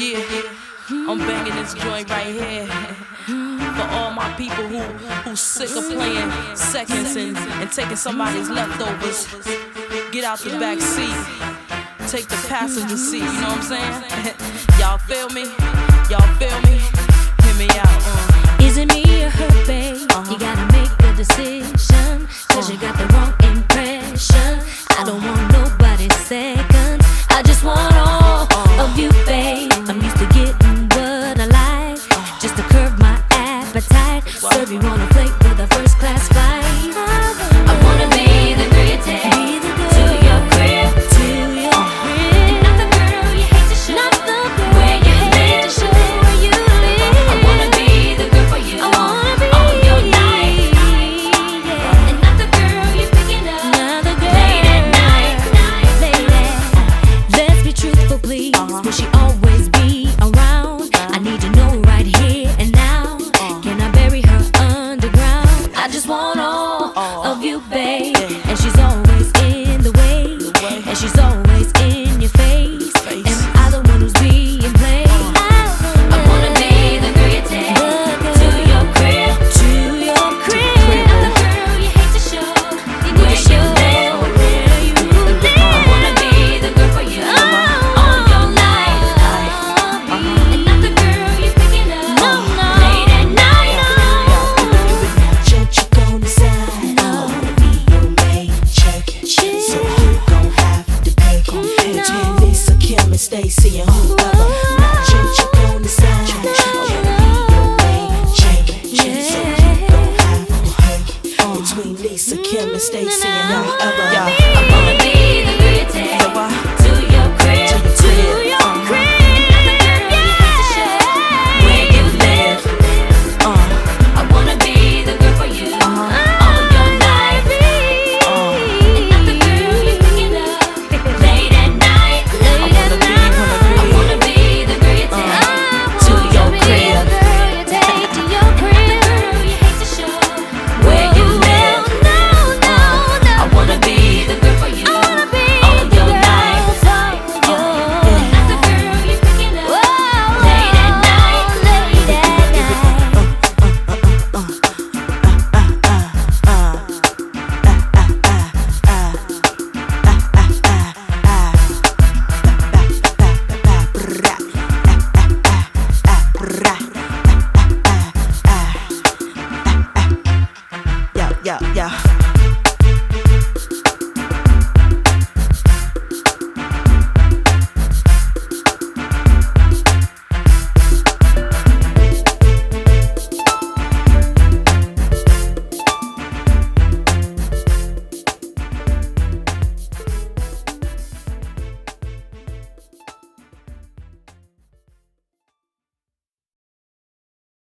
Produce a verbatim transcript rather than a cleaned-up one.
Yeah, I'm banging this joint right here for all my people who who sick of playing seconds and, and taking somebody's leftovers. Get out the back seat, take the passenger seat. You know what I'm saying? Y'all feel me? Y'all feel me? Hear me out. Uh. Is it me or her, babe? Uh-huh. You gotta make a decision, cause uh. you got the wrong impression. I don't want nobody's seconds, I just want all uh. of you, babe. I'm used to getting what I like, uh. just to curb my appetite. Wow. Serve you on a plate with a first class flight. I wanna be the girl you take to your crib, to your uh. crib. And not the girl you hate to show, not the girl where you hate to show where you live. I wanna be the girl for you, I wanna be all your night, yeah. And not the girl you're picking up, not the girl late at night, night, lady. Let's be truthful, please. Uh-huh. Will she always be around? I need to know right here and now. Uh. Can I bury her underground? I just want all uh. of you, babe. Yeah. And she's always in the way, the way. And she's always in your face, face. Am I the one who's being played? Uh. I wanna be the girl you take to your crib, to your crib. Not the girl you hate to show where you live, where you live. I wanna be the girl for you all your life, and not the girl you're picking up late at night. Judge, you gon' decide. I wanna be your main check. So who gon' have to pay? Between Lisa, Kim, and Stacy, and whoever. Now, judge, you gon' decide. I wanna be your main check. So who gon' have to pay? Between Lisa, Kim, and Stacy, and whoever.